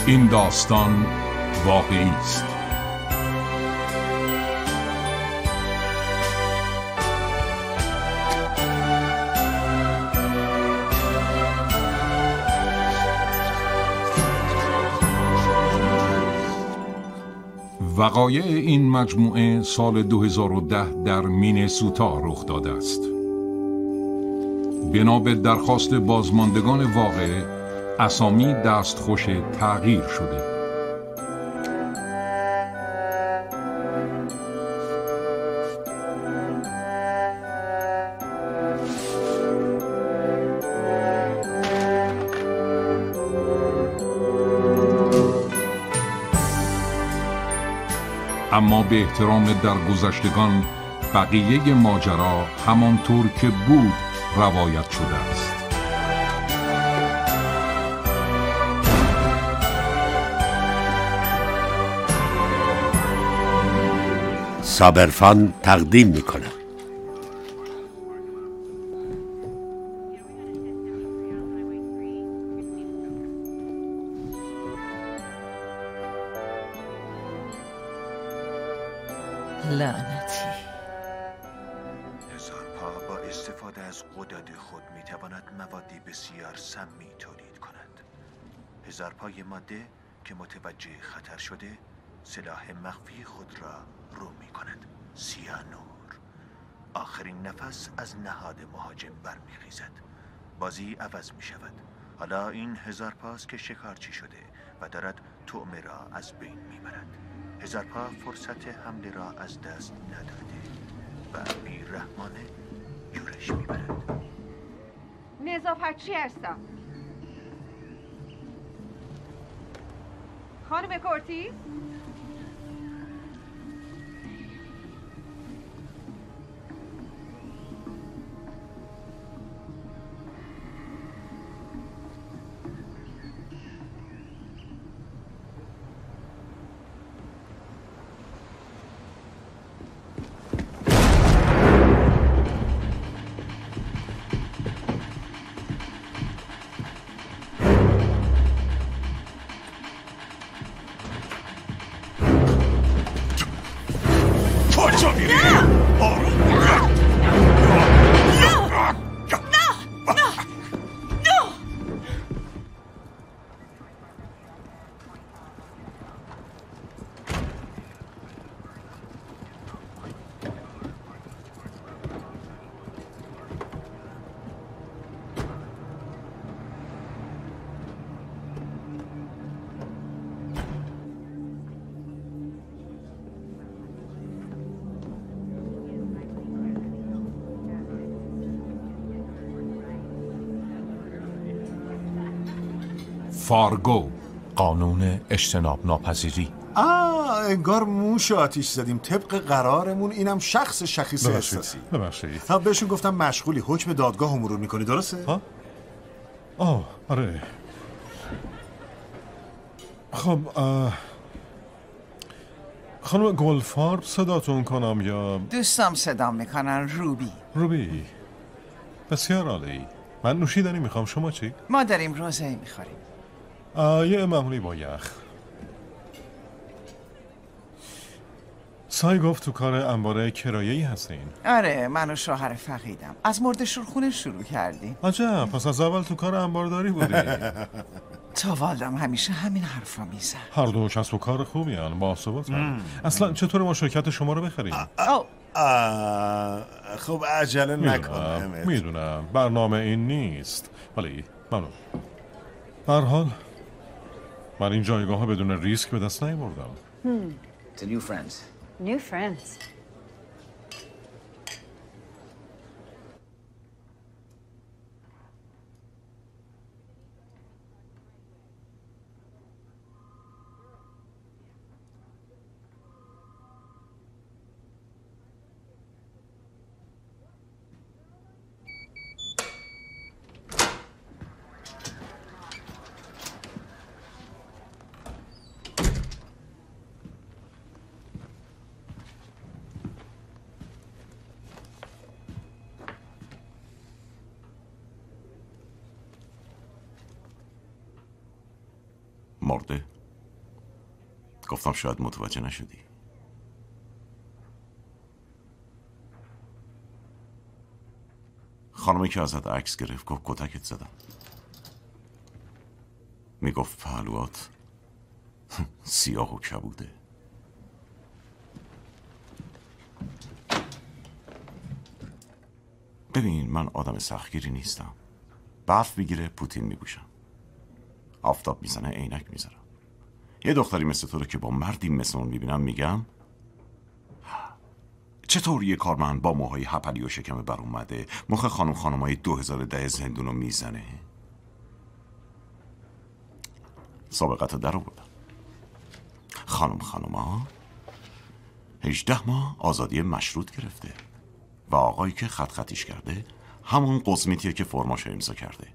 این داستان واقعی است. وقایع این مجموعه سال 2010 در مینه‌سوتا رخ داده است. بنا به درخواست بازماندگان واقعه، اسامی دستخوش تغییر شده. اما به احترام درگذشتگان، بقیه ماجرا همانطور که بود روایت شده است. صابرفان تقدیم میکنم. لعنتی. هزارپا با استفاده از غدد خود میتواند موادی بسیار سمی تولید کند. هزارپای ماده که متوجه خطر شده، سلاح مخفی خود را رو میکند. سیانور. آخرین نفس از نهاد مهاجم برمیخیزد. بازی عوض میشود. حالا این هزارپاست که شکارچی شده و دارد طعمه را از بین میبرد. هزارپا فرصت حمله را از دست نداده و بی‌رحمانه یورش میبرد. نظافتچی هستم. خانم کورتیز؟ فارگو. قانون اجتناب ناپذیری. انگار موش آتیش زدیم. طبق قرارمون اینم شخص شخیص احساسی. ببخشید. بهشون گفتم مشغولی، حکم دادگاه رو مرور میکنی، درسته؟ آره. خب خانم گلفارب صداتون کنم یا دوستم صدا میکنن. روبی. بسیار عالی. من نوشیدنی میخوام، شما چی؟ ما داریم روزه میخوریم. یه معمولی با یخ. سای گفت تو کار انبار کرایه‌ای هستین؟ آره، من و شوهر فقیدم از مرد شورخونه شروع کردیم. عجب، پس از اول تو کار انبارداری بودی. تا والدم همیشه همین حرفا میزن. هر دو کسب و کار خوبی هن، با ثباتن. اصلا چطور ما شرکت شما رو بخریم؟ خب عجله نکن. میدونم برنامه این نیست، ولی ممنون. به هر حال من این جایگاه ها بدون ریسک به دست نیاوردم. To new friends. New friends. مرده؟ گفتم شاید متوجه نشدی. خانمی که ازت عکس گرفت گفت کتکت زدم. میگفت پهلوات سیاه و کبوده. ببین من آدم سختگیری نیستم. برف بگیره پوتین میبوشم، آفتاب میزنه عینک میذارم. یه دختری مثل تو رو که با مردی مثل اون میبینم میگم چطور یه کارمند با موهای هپلی و شکم بر اومده مخ خانمای 2010 زندونو میزنه. سابقت در آوردم. خانوما 18 ماه آزادی مشروط گرفته و آقایی که خطیش کرده همون قزمیتیه که فرماشو امضا کرده.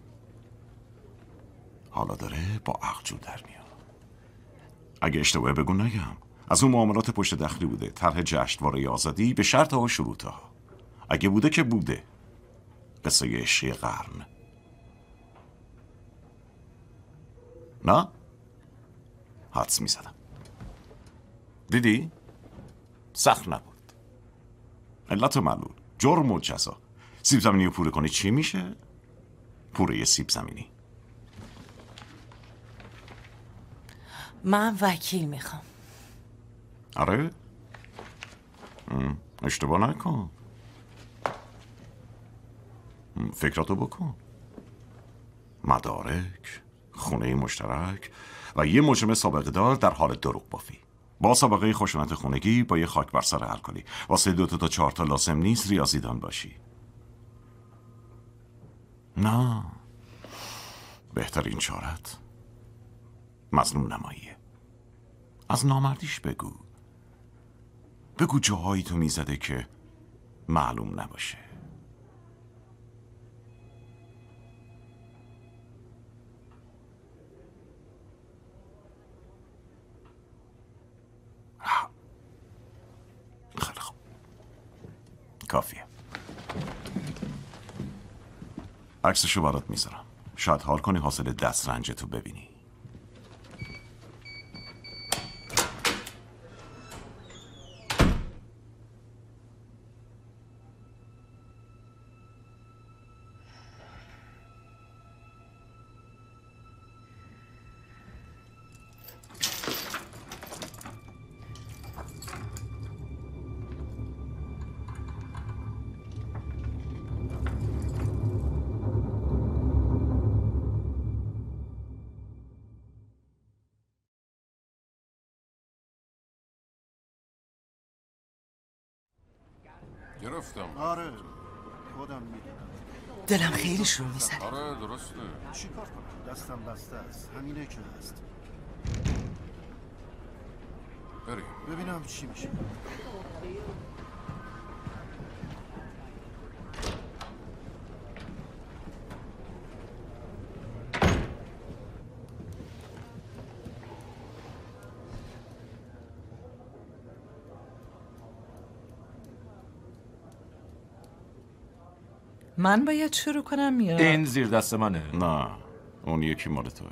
حالا داره با عقل جور در میاد. اگه اشتباهه بگو نگم. از اون معاملات پشت دخلی بوده، طرح جشنواره آزادی به شرطها و شروطها. اگه بوده که بوده. قصه عشقی قرن. نه؟ حدس میزدم. دیدی؟ سخت نبود. علت و معلول، جرم و جزا. سیب زمینی رو پوره کنی چی میشه؟ پوره سیب زمینی. من وکیل میخوام. آره؟ اشتباه نکن. فکراتو بکن. مدارک، خونه مشترک و یه مجرم سابقه دار در حال دروغ بافی با سابقه خشونت خونگی با یه خاک بر سر الکلی. واسه 2 تا 4 تا لازم نیست ریاضیدان باشی. نه، بهترین چارت مظلوم نماییه. از نامردیش بگو جاهایی تو میزده که معلوم نباشه. خیلی خوب، کافیه. عکسشو برات میذارم، شاید حال کنی حاصل دست رنجتو ببینی. گرفتم. آره خودم میدونم. دلم خیلی شروع میزنه. آره درسته. چیکار کنم؟ دستم بسته است. همینه که هست. بریم ببینم چی میشه. من باید شروع کنم یا؟ این زیر دست منه. نه، اون یکی مال توه.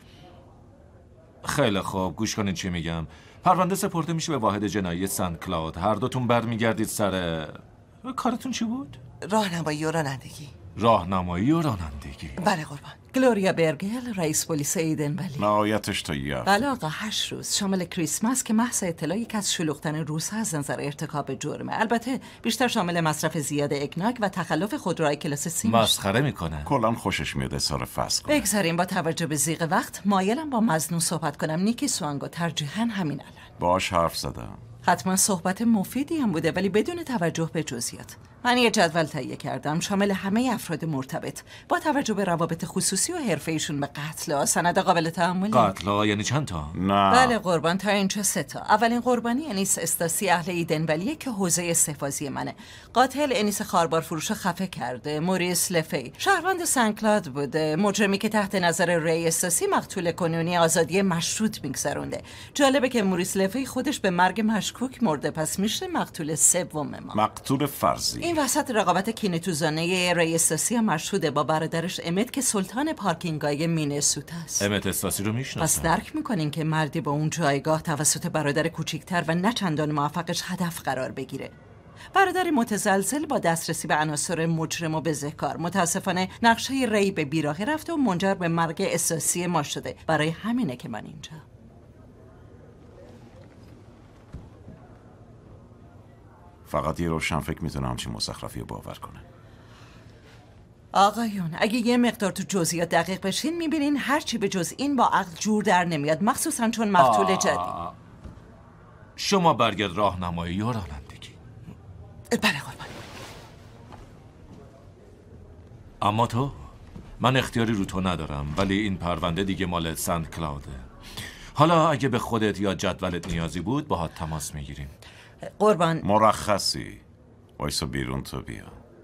خیلی خوب، گوش کنین چی میگم. پرونده سپرده میشه به واحد جنایی سنت کلاود. هر دوتون برمیگردید سر کارتون چی بود؟ راهنمایی و رانندگی. راهنمایی و رانندگی. بله قربان. گلوریا برگل، رئیس پلیس ایدن ولی. نهایتش تا یه بله آقا، 8 روز شامل کریسمس که محض اطلاع یک از شلوغ‌ترین روزها از نظر ارتکاب جرمه. البته بیشتر شامل مصرف زیاد اگناگ و تخلف خودروهای کلاس سی. مسخره میکنه. کلا خوشش میاد اظهار فصل کنه. بگذاریم با توجه به ضیق وقت مایلم با مظنون صحبت کنم. نیکی سوانگو، ترجیحاً همین الان. باهاش حرف زدم. حتما صحبت مفیدی هم بوده ولی بدون توجه به جزئیات. من یه جدول تهیه کردم شامل همه افراد مرتبط با توجه به روابط خصوصی و حرفه‌ایشون به قتل. سند قابل تأملی. قتل یعنی چند تا؟ نه. بله قربان، تا اینجا 3 تا. اولین قربانی انیس استاسی اهل ایدن ولیه که حوزه استحفاظی منه. قاتل انیس خاربار فروش خفه کرده. موریس لفی شهروند سنکلاد بوده. مجرمی که تحت نظر ری استاسی مقتول کنونی آزادی مشروط میگذرونده. جالبه که موریس لفی خودش به مرگ مشکوک مرده، پس میشه مقتول سوم ما. مقتول فرضی. این وسط رقابت کینه‌توزانه ری استاسی هم مشهوده با برادرش امت که سلطان پارکینگای مینسوتا است. امت استاسی رو میشناسم. پس درک میکنین که مردی با اون جایگاه توسط برادر کوچیکتر و نه چندان موفقش هدف قرار بگیره. برادر متزلزل با دسترسی به عناصر مجرم و بزهکار. متاسفانه نقشه ری به بیراهه رفته و منجر به مرگ استاسی ما شده. برای همینه که من اینجا. فقط یه روشن فکر میتونه همچین مزخرفی رو باور کنه. آقایون اگه یه مقدار تو جزئیات دقیق بشین میبینین هرچی به جز این با عقل جور در نمیاد، مخصوصا چون مقتول جدید. شما برگرد راهنمایی یا رانندگی. بله قربان. اما تو؟ من اختیاری رو تو ندارم، ولی این پرونده دیگه مال سنت کلاوده. حالا اگه به خودت یا جدولت نیازی بود باهات تماس میگیریم. قربان مرخصی. وایسا بیرون تو بیا.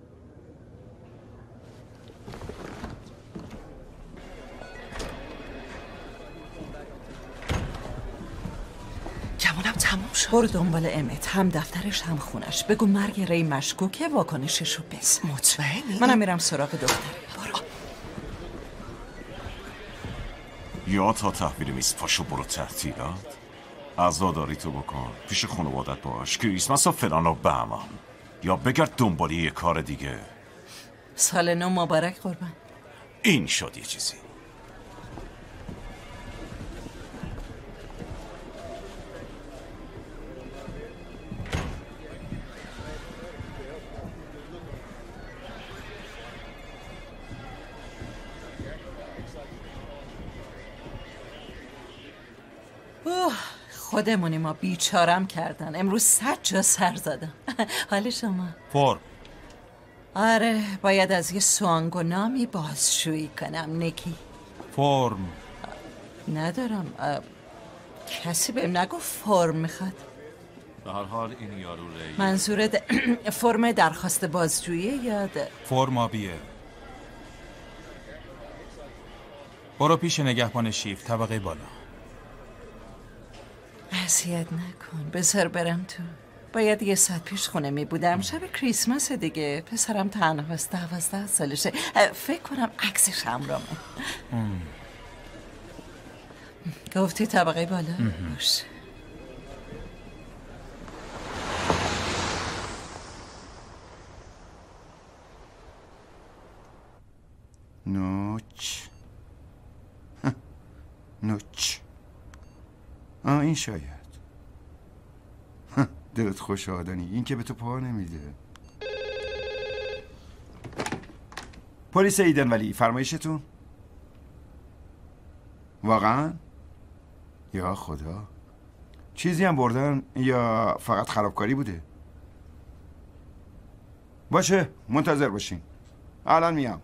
گمونم تموم شد. برو دنبال امت، هم دفترش هم خونش. بگو مرگ ری مشکوکه، واکنششو بس. مطمئنی؟ منم میرم سراغ دختره. برو. یا تا تحویل میز پاشو برو تعطیلات. عزاداری تو بکن، پیش خانوادت باش، کریسمس و فلان و بهمان. یا بگرد دنبال یه کار دیگه. سال نو مبارک قربان. این شد یه چیزی. خودمونی ما بیچارم کردن. امروز 100 جا سر زدم. حال شما؟ فرم. آره باید از یه سوانگ و نامی بازشویی کنم. نکی فرم. ندارم. کسی بهم نگفت فرم میخواد. به هر حال این یارو ری. منظورت فرم درخواست بازجویی یا فرم آبیه. برو پیش نگهبان شیف طبقه بالا. اذیت نکن، بذار برم تو. باید یه ساعت پیش خونه می بودم. شب کریسمس دیگه. پسرم تنهاست، 12 سالشه. فکر کنم عکسش همرامه. گفتی طبقه بالا؟ باش. نوچ. نوچ. این شاید. دلت خوش آدنی. این که به تو پا نمیده. پلیس ایدن ولی فرمایشتون؟ واقعا؟ یا خدا. چیزی هم بردن یا فقط خرابکاری بوده؟ باشه منتظر باشین. الان میام.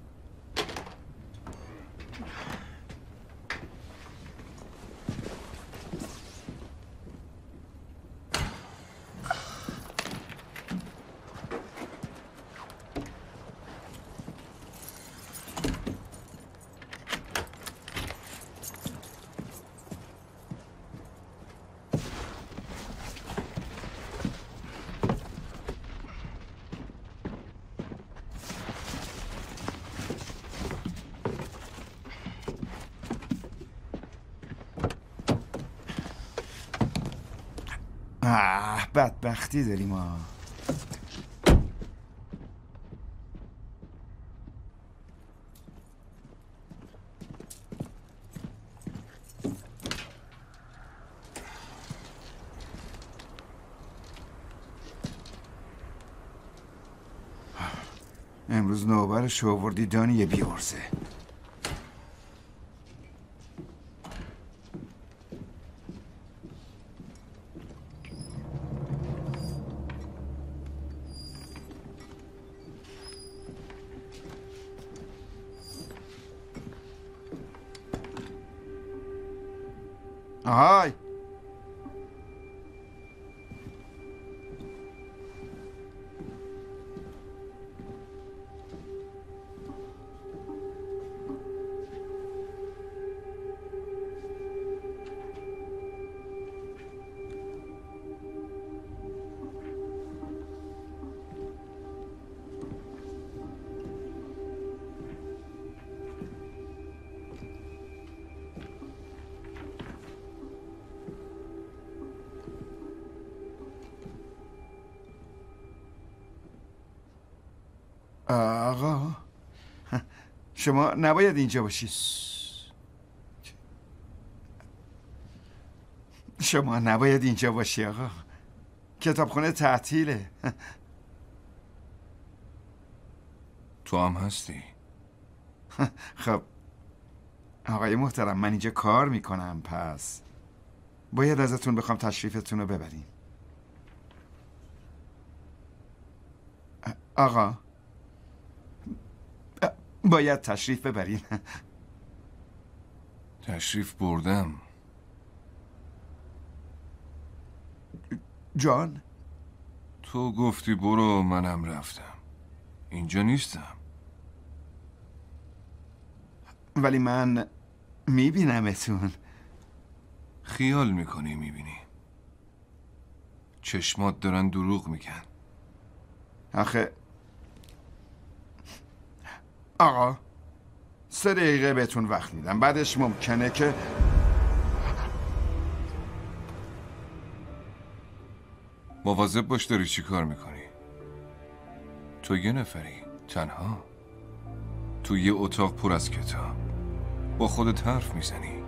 بدبختی داریم ما. امروز نوبرش آوردی دانی بیارزه. آهای آقا شما نباید اینجا باشید. شما نباید اینجا باشی آقا. کتابخونه تعطیله. تو هم هستی؟ خب آقای محترم، من اینجا کار میکنم، پس باید ازتون بخوام تشریفتون رو ببرین. آقا باید تشریف ببرین. تشریف بردم. جان؟ تو گفتی برو، منم رفتم. اینجا نیستم. ولی من میبینمتون. خیال میکنی میبینی. چشمات دارن دروغ میگن. آخه آقا 3 دقیقه بهتون وقت میدم، بعدش ممکنه که مواظب باش داری چی کار میکنی. تو یه نفری تنها تو یه اتاق پر از کتاب با خودت حرف میزنی.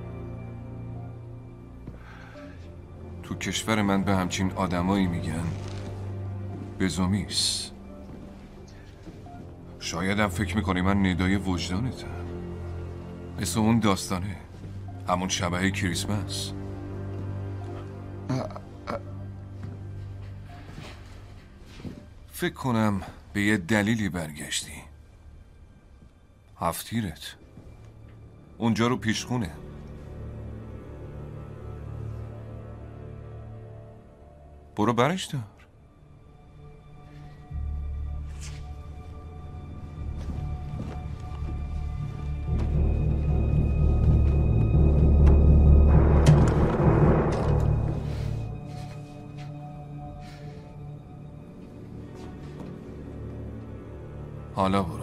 تو کشور من به همچین آدمایی میگن بزومیس. شایدم فکر میکنی من ندای وجدانتم، مثل اون داستانه، همون شبه کریسمس. فکر کنم به یه دلیلی برگشتی. هفتیرت اونجا رو پیشخونه. برو برش دار. حالا برو.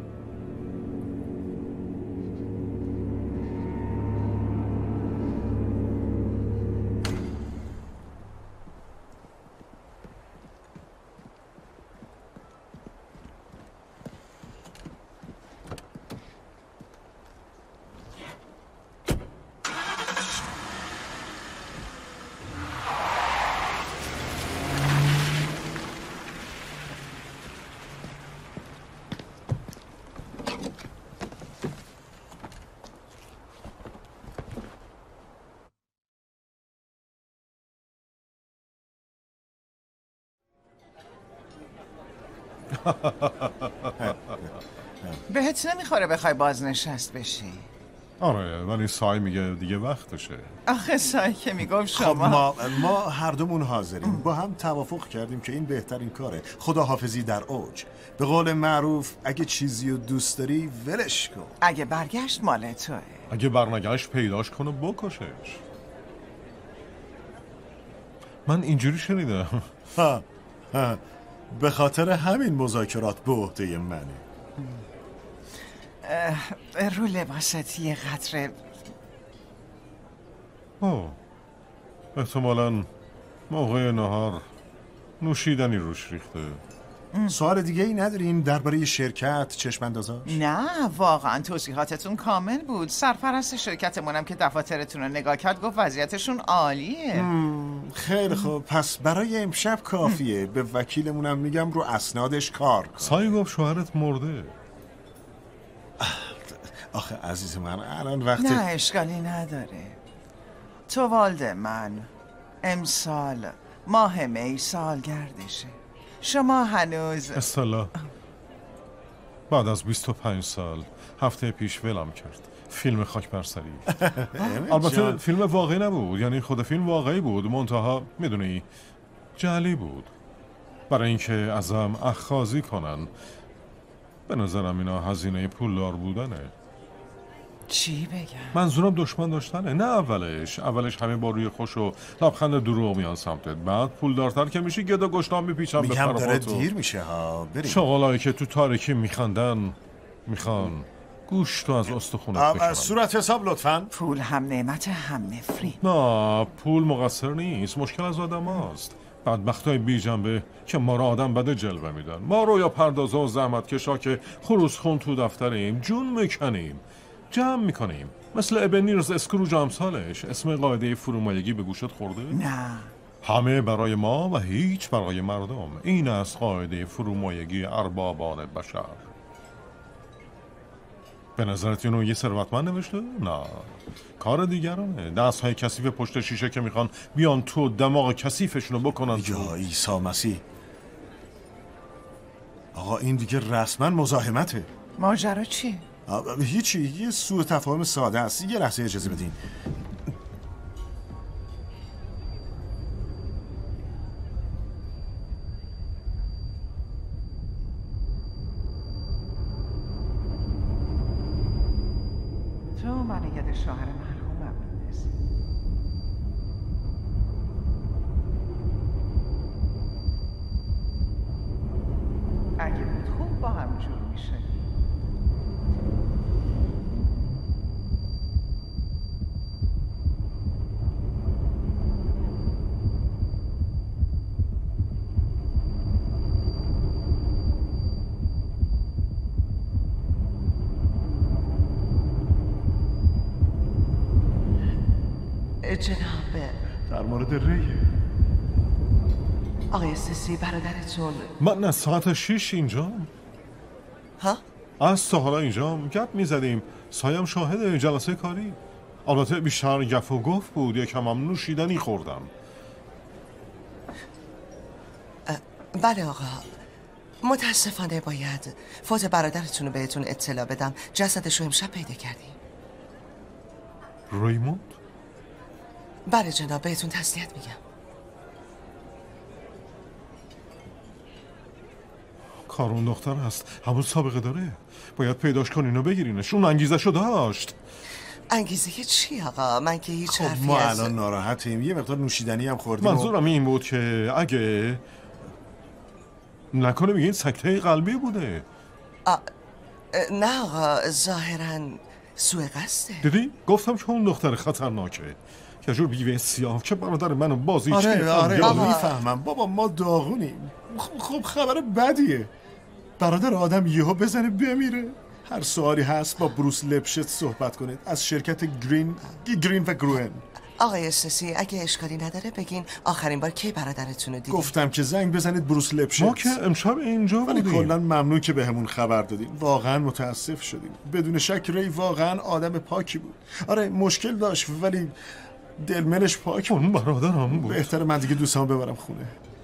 بهت نمیخوره بخوای بازنشست بشی؟ آره، ولی سای میگه دیگه وقتشه. آخه سای که میگم شما. خب ما هر دومون حاضریم، با هم توافق کردیم که این بهترین کاره. خداحافظی در اوج. به قول معروف اگه چیزی رو دوست داری ولش کن. اگه برگشت مال توه. اگه برنگشت پیداش کن و بکشش. من اینجوری شنیدم. به خاطر همین مذاکرات به عهده منه. رو لباست یه قطره. احتمالاً موقع نهار نوشیدنی روش ریخته. سوال دیگه ای ندارین درباره شرکت چشم اندازاش؟ نه واقعا توضیحاتتون کامل بود. سرپرست شرکتمونم که دفاترتون رو نگاه کرد گفت وضعیتشون عالیه. خیلی خوب، پس برای امشب کافیه. به وکیلمونم میگم رو اسنادش کار کن. سایی گفت شوهرت مرده. آخه عزیز من الان وقت نه اشکالی نداره. تو والد من امسال ماه می سالگردشه. شما هنوز استلا بعد از 25 سال هفته پیش ولم کرد. فیلم خاک بر سری. البته فیلم واقعی نبود، یعنی خود فیلم واقعی بود، منتها میدونی جعلی بود برای اینکه ازم اخاذی کنن. به نظرم اینا هزینه پولدار بودنه. چی بگم؟ منظورم دشمن داشتنه. نه اولش همه با روی خوش و لبخند دروغ میان سمتت، بعد پولدارتر که میشی گدا گشتام میپیچن به میگم داره طرفاتو. دیر میشه ها، بریم. شغالایی که تو تاریکی میخندن میخوان گوشتو از استخونت بکنن. صورت حساب لطفاً. پول هم نعمت هم نفرین. نه پول مقصر نیست، مشکل از آدم هاست. بدبختای بی جنبه که ما رو آدم بده جلوه میدن. ما رو یا پردازا و زحمتکشا که خروس خون تو دفتریم جون میکنیم، جمع میکنیم، مثل ابنیرز اسکروج امثالش. اسم قاعده فرومایگی به گوشت خورده؟ نه. همه برای ما و هیچ برای مردم. این است قاعده فرومایگی اربابان بشر. به نظرت اینو یه ثروتمند نوشته؟ نه، کار دیگرانه. دست های کثیف پشت شیشه که میخوان بیان تو دماغ کثیفشونو بکنن. یا عیسی مسیح. آقا این دیگه رسما مزاحمته. ماجرا چی؟ هیچی، یه سوء تفاهم ساده است. یه لحظه اجازه بدین. تو من یاد شوهر مرحومم میندازی. اگه بود خوب با هم جور میشدیم. جناب در مورد ریه. آقای سیسی برادرتون من از ساعت 6 اینجام. ها؟ از تا حالا اینجام گپ میزدیم. سایم شاهد جلسه کاری. البته بیشتر گپ و گفت بود. یکم هم نوشیدنی خوردم. بله آقا، متاسفانه باید فوت برادرتون رو بهتون اطلاع بدم. جسدش رو امشب پیدا کردیم. ریموند؟ بله جناب، بهتون تسلیت میگم. کار اون دختر هست، همون سابقه داره. باید پیداش کنین و بگیرینش. اون انگیزشو داشت. انگیزه چی آقا؟ من که هیچ حرفی ما الان ناراحتیم. یه مقدار نوشیدنی هم خوردیم. منظورم این بود که اگه نکنه میگین سکته قلبی بوده. نه آقا، ظاهراً سوء قصده. دیدی؟ گفتم که اون دختر خطرناکه. یه جور بیوه سیاه که برادر منو بازی آره میفهمم بابا، ما داغونیم. خب خبر بدیه. برادر آدم یهو بزنه بمیره. هر سوالی هست با بروس لپشت صحبت کنید از شرکت گرین و گروهن. آقای سسی اگه اشکالی نداره بگین آخرین بار کی برادرتون رو دیدین؟ گفتم که زنگ بزنید بروس لپشت. ما که امشب اینجا بودیم. ولی کلا ممنون که بهمون خبر دادین. واقعا متاسف شدیم. بدون شک ری واقعا آدم پاکی بود. آره مشکل داشت ولی دلمنش پاک. اون برادرم بود. بهتره من دیگه دوستامو ببرم خونه.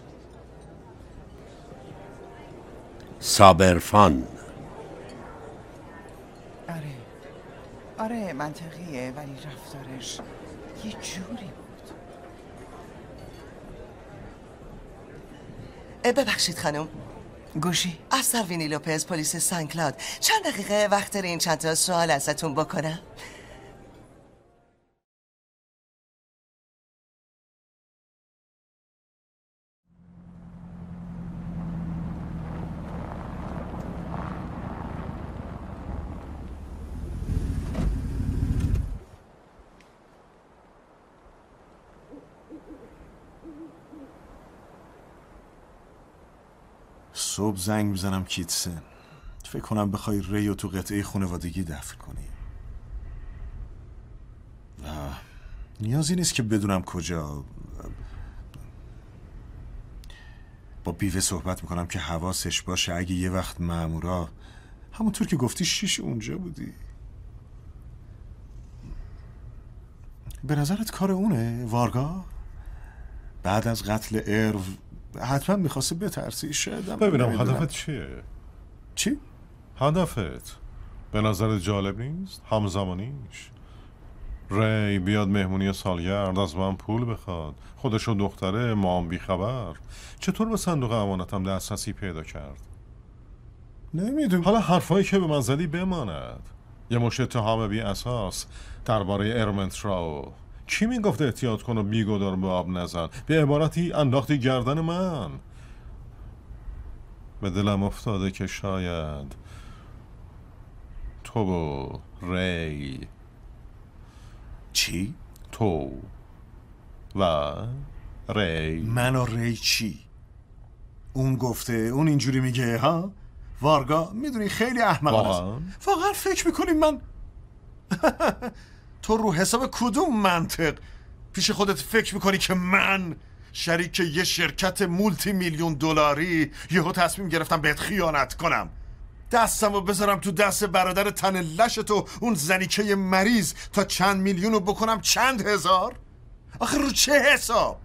صابرفان. آره منطقیه، ولی رفتارش یه جوری بود. ببخشید خانم. گوشی؟ از سروینی لوپز، پلیس سان کلاد. چند دقیقه وقت دارین چند تا سوال ازتون بکنم؟ صبح زنگ میزنم کیتسن. فکر کنم بخوای ریو تو قطعه خانوادگی دفن کنی و نیازی نیست که بدونم کجا. با بیوه صحبت میکنم که حواسش باشه اگه یه وقت مامورا همونطور که گفتی 6 اونجا بودی. به نظرت کار اونه وارگا؟ بعد از قتل ارو حتما میخواسته بترسی. شاید ببینم هدفت چیه؟ چی؟ هدفت به نظر جالب نیست؟ همزمانیش ری بیاد مهمونی سالگرد از من پول بخواد، خودش و دختره ما هم بیخبر. چطور به صندوق امانتم دسترسی پیدا کرد؟ نمیدونم. حالا حرفایی که به من زدی بماند. یه مشت اتهام بی اساس درباره ارمنتراو. کی میگفت احتیاط کن و بیگدار به آب نزن؟ به عبارتی انداختی گردن من. به دلم افتاده که شاید تو و ری. چی؟ تو و ری. من و ری چی؟ اون گفته، اون اینجوری میگه ها؟ وارگا میدونی خیلی احمقانه است. واقعا فکر میکنی من تو رو حساب کدوم منطق پیش خودت فکر میکنی که من شریک یه شرکت مولتی میلیون دلاری یهو تصمیم گرفتم بهت خیانت کنم؟ دستمو بذارم تو دست برادر تن لش تو، اون زنیکه مریض، تا چند میلیونو بکنم چند هزار؟ آخه رو چه حساب؟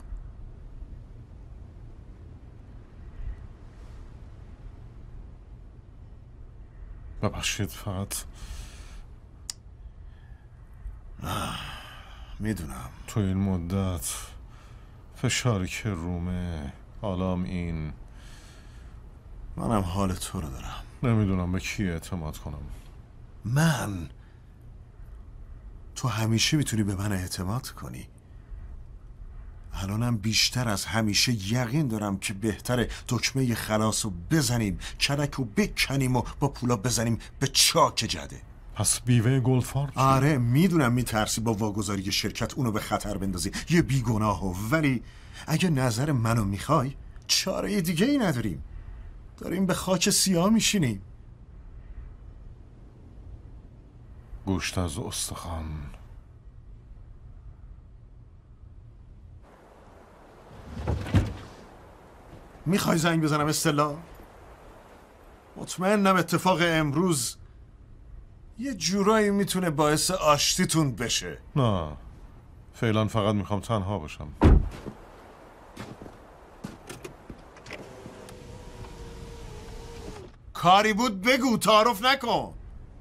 ببخشید فقط میدونم تو این مدت فشاری که رومه حالام این، منم حال تو رو دارم. نمیدونم به کی اعتماد کنم. تو همیشه میتونی به من اعتماد کنی. الانم بیشتر از همیشه یقین دارم که بهتره دکمه خلاص رو بزنیم، کرک رو بکنیم و با پولا بزنیم به چاک جده. پس بیوه گلفار؟ آره میدونم میترسی با واگذاری شرکت اونو به خطر بندازی، یه بیگناهو، ولی اگه نظر منو میخوای چاره دیگه ای نداریم. داریم به خاک سیاه میشینیم. گوشت از استخوان. میخوای زنگ بزنم استلا؟ مطمئنم اتفاق امروز یه جورایی میتونه باعث آشتیتون بشه. نه فعلا فقط میخوام تنها باشم. کاری بود بگو، تعارف نکن.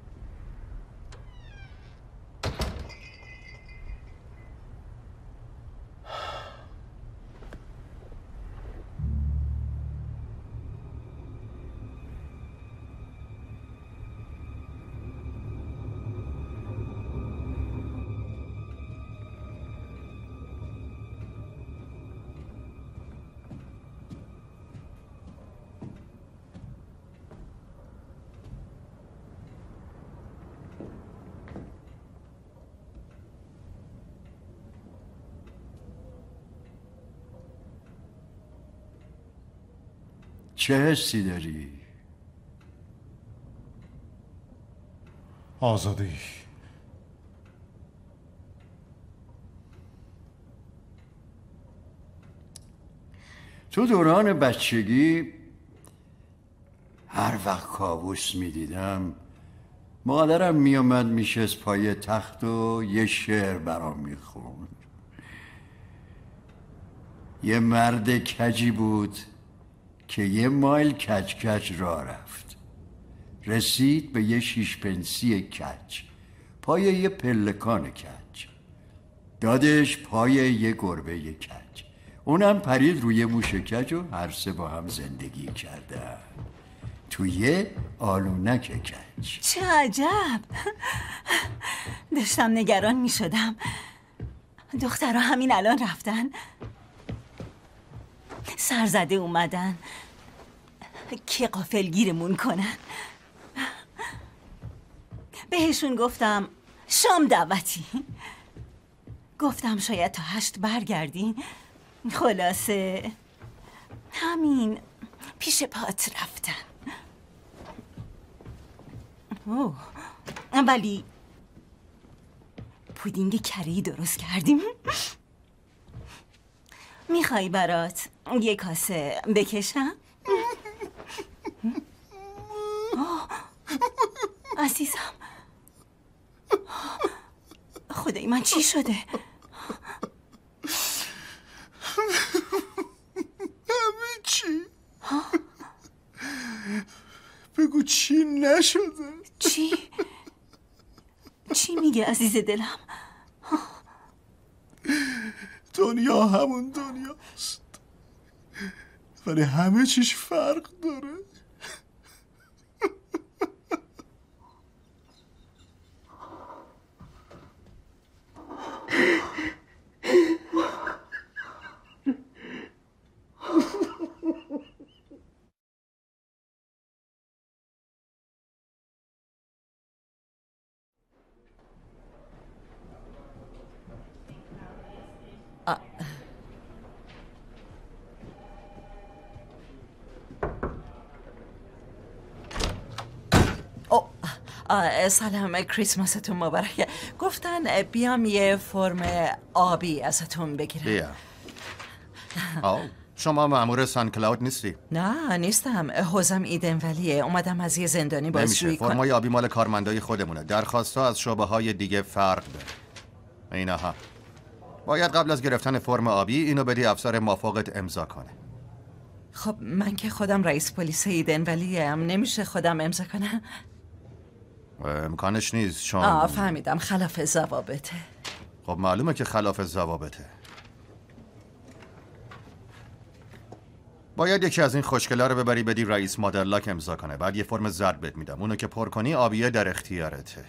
چه حسی داری؟ آزادی. تو دوران بچگی هر وقت کابوس میدیدم مادرم میامد میشست پای تخت و یه شعر برام میخوند. یه مرد کجی بود که یه مایل کج کج راه رفت. رسید به یه 6 پنسی کج پای یه پلکان کج. دادش پای یه گربه کج. اونم پرید روی موش کج و هر سه با هم زندگی کردن توی آلونک کج. چه عجب. داشتم نگران می شدم دخترها همین الان رفتن، سرزده اومدن که غافلگیرمون کنن. بهشون گفتم شام دعوتی، گفتم شاید تا 8 برگردین. خلاصه همین پیش پات رفتن. اوه. ولی پودینگ کری درست کردیم. میخوای برات یه کاسه بکشم؟ عزیزم خدای من چی شده؟ همه چی؟ بگو چی نشده؟ چی میگه عزیز دلم؟ دنیا همون دنیاست، ولی همه چیش فرق داره. سلام، کریسمستون مبارک. گفتن بیام یه فرم آبی ازتون بگیرم. بیا. شما مأمور سان کلاود نیستی؟ نه نیستم، حوزم ایدن ولیه. اومدم از یه زندانی بازجویی کنم. فرمای آبی مال کارمندای خودمونه. درخواست‌ها از شعبه‌های دیگه فرق داره. اینها. باید قبل از گرفتن فرم آبی اینو بدی افسر مافوقت امضا کنه. خب من که خودم رئیس پلیس ایدن ولیم، نمیشه خودم امضا کنم؟ امکانش نیست چون فهمیدم، خلاف ضوابطه. خب معلومه که خلاف ضوابطه. باید یکی از این خوشگلا رو ببری بدی رئیس مادرلاک امضا کنه. بعد یه فرم زرد بهت میدم. اونو که پر کنی آبیه در اختیارته.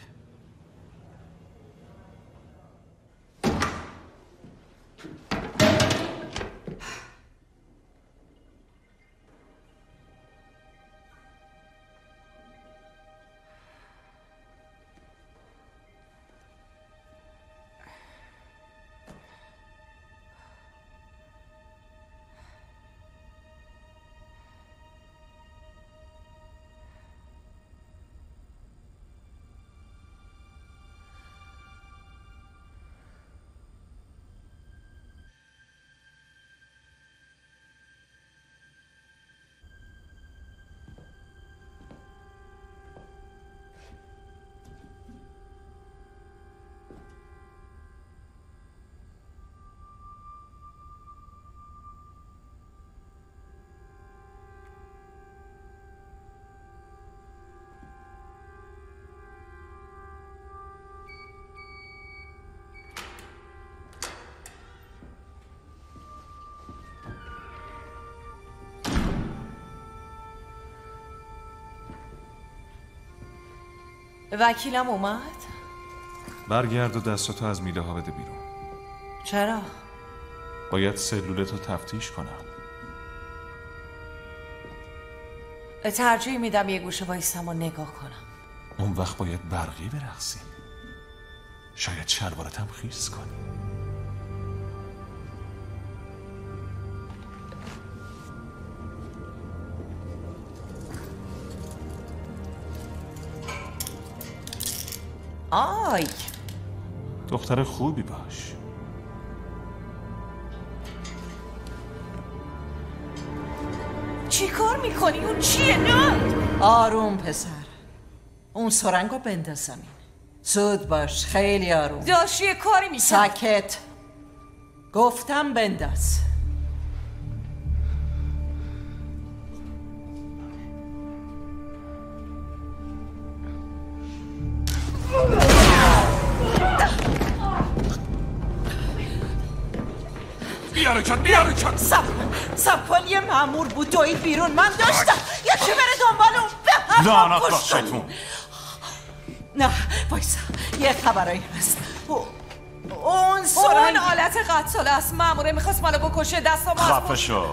وکیلم اومد؟ برگرد و دستاتو از میله ها بده بیرون. چرا؟ باید سلولتو تفتیش کنم. ترجیح میدم یه گوشه وایسم و نگاه کنم. اون وقت باید برقی برقصیم. شاید شلوارتم خیس کنی. آی دختر خوبی باش. چی کار میکنی؟ اون چیه؟ نه آروم پسر، اون سرنگو بنداز زمین. زود باش، خیلی آروم. داشت یه کاری میکنم. ساکت. گفتم بنداز. بیاره چند سب کن، یه مأمور بود دوید بیرون. من داشتم یکی بره دنبال اون بپرم. لعنت بخشتون. نه وایسا، یه خبرایی هست. اون آلت قتل است. مأموره میخواست مالو بکشه. دستم خفه شو.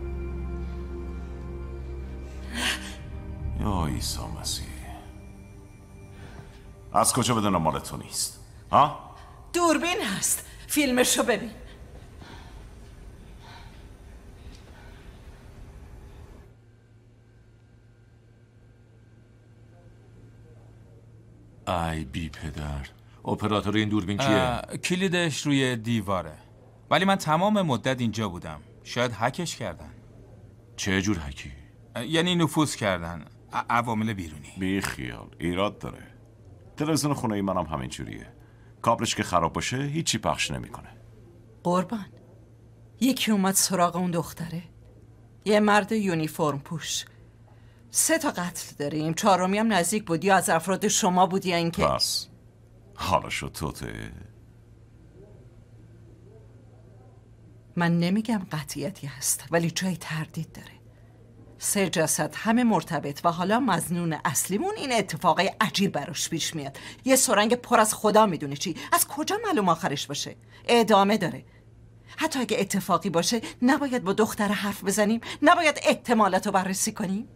یا عیسی مسیح، از کجا بدونم مال تو نیست؟ ها؟ دوربین هست، فیلمشو ببین. ای بی پدر، اپراتور این دوربین کیه؟ کلیدش روی دیواره، ولی من تمام مدت اینجا بودم. شاید هکش کردن. چه جور هکی؟ یعنی نفوذ کردن، عوامل بیرونی. بی خیال، ایراد داره. تلویزیون خونه ای منم همین جوریه. کابلش که خراب باشه هیچی پخش نمیکنه. قربان، یکی اومد سراغ اون دختره، یه مرد یونیفرم پوش. 3 تا قتل داریم، 4می هم نزدیک بود. یا از افراد شما بود یا اینکه پس حالا شد توته. من نمیگم قطعیتی هست، ولی جای تردید داره. 3 جسد، همه مرتبط، و حالا مظنون اصلیمون این اتفاقای عجیب براش پیش میاد. یه سرنگ پر از خدا میدونه چی. از کجا معلوم آخرش باشه؟ ادامه داره. حتی اگه اتفاقی باشه نباید با دختر حرف بزنیم؟ نباید احتمالاتو بررسی کنیم؟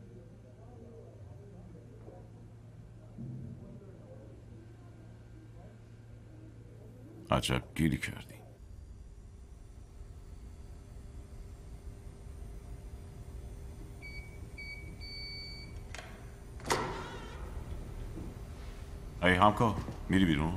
عجب گیری کردی. ای همکار میری بیرون؟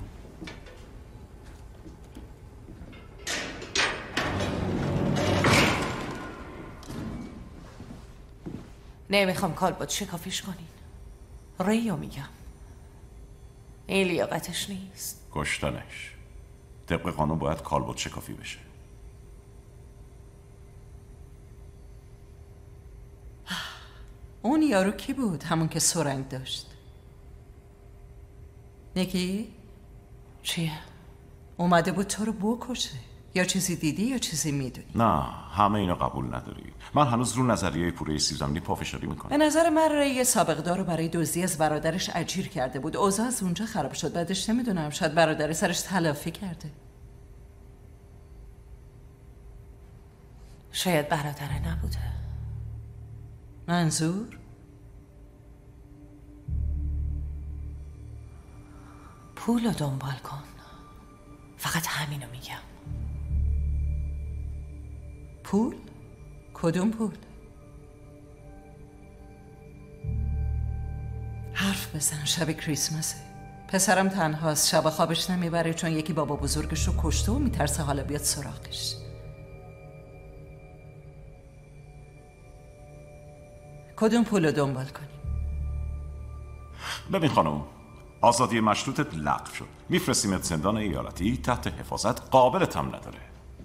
نمیخوام کالبد شکافیش کنین. ریو میگم، این لیاقتش نیست. کشتنش طبق قانون باید کالبد شکافی بشه. اون یارو کی بود؟ همون که سرنگ داشت. نیکی؟ چیه؟ اومده بود تو رو بکشه. یا چیزی دیدی یا چیزی میدونی؟ نه همه اینو قبول نداری. من هنوز رو نظریه پوره سیبزمینی پافشاری میکنم. به نظر من ری سابق دار رو برای دزدی از برادرش اجیر کرده بود. اوضاع از اونجا خراب شد. بعدش نمیدونم، شاید برادر سرش تلافی کرده. شاید برادره نبوده. منظور؟ پول رو دنبال کن. فقط همینو میگم. پول؟ کدوم پول؟ حرف بزن. شب کریسمسه. پسرم تنهاست. شب خوابش نمیبره چون یکی بابا بزرگش رو کشته و میترسه حالا بیاد سراغش. کدوم پول رو دنبال کنیم؟ ببین خانم، آزادی مشروطت لغو شد. میفرستیمت زندان ایالتی تحت حفاظت، قابلت هم نداره.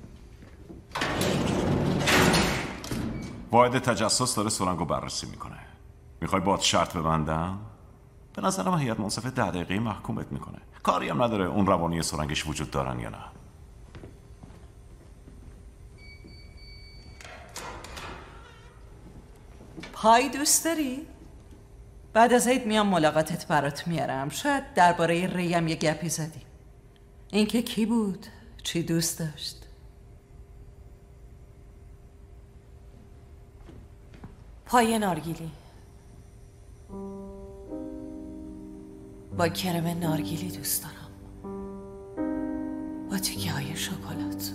واحد تجسس داره سرنگو بررسی میکنه. میخوای باید شرط ببندم؟ به نظرم هیئت منصفه 10 دقیقه محکومت میکنه. کاری هم نداره اون روانی سرنگش وجود دارن یا نه. پای دوست داری؟ بعد از عید میام ملاقاتت برات میارم. شاید درباره ریم یه گپی زدیم. این که کی بود؟ چی دوست داشت؟ پای نارگیلی با کرم نارگیلی دوست دارم، با تیکه های شکلات.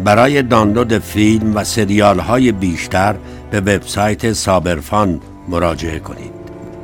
برای دانلود فیلم و سریال های بیشتر به وبسایت سابرفان مراجعه کنید.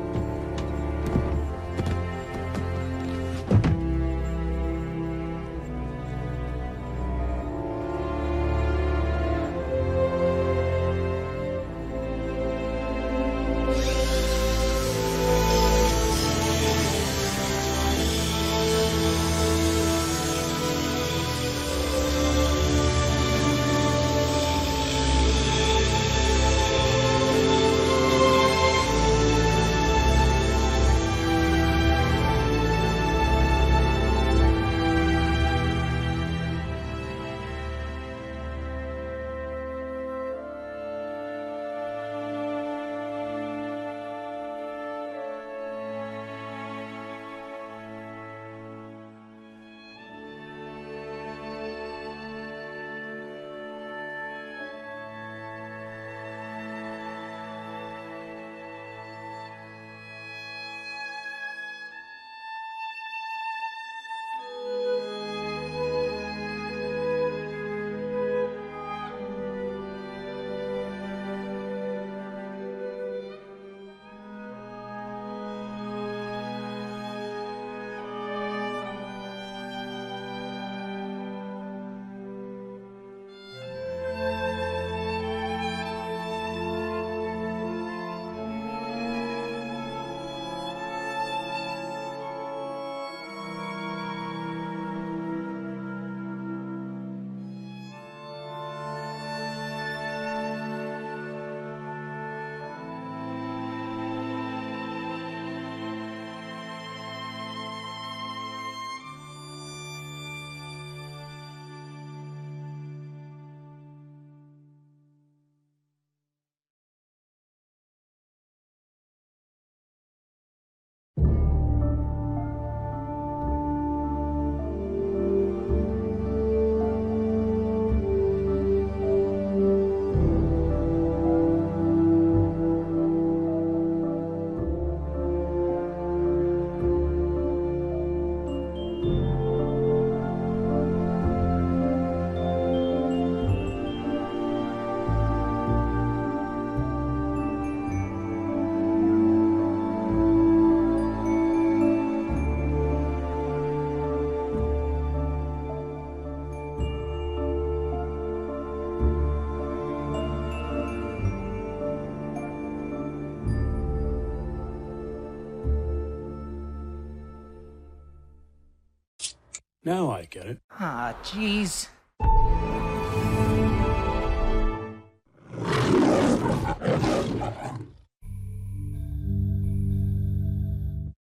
Now I get it. Ah, jeez.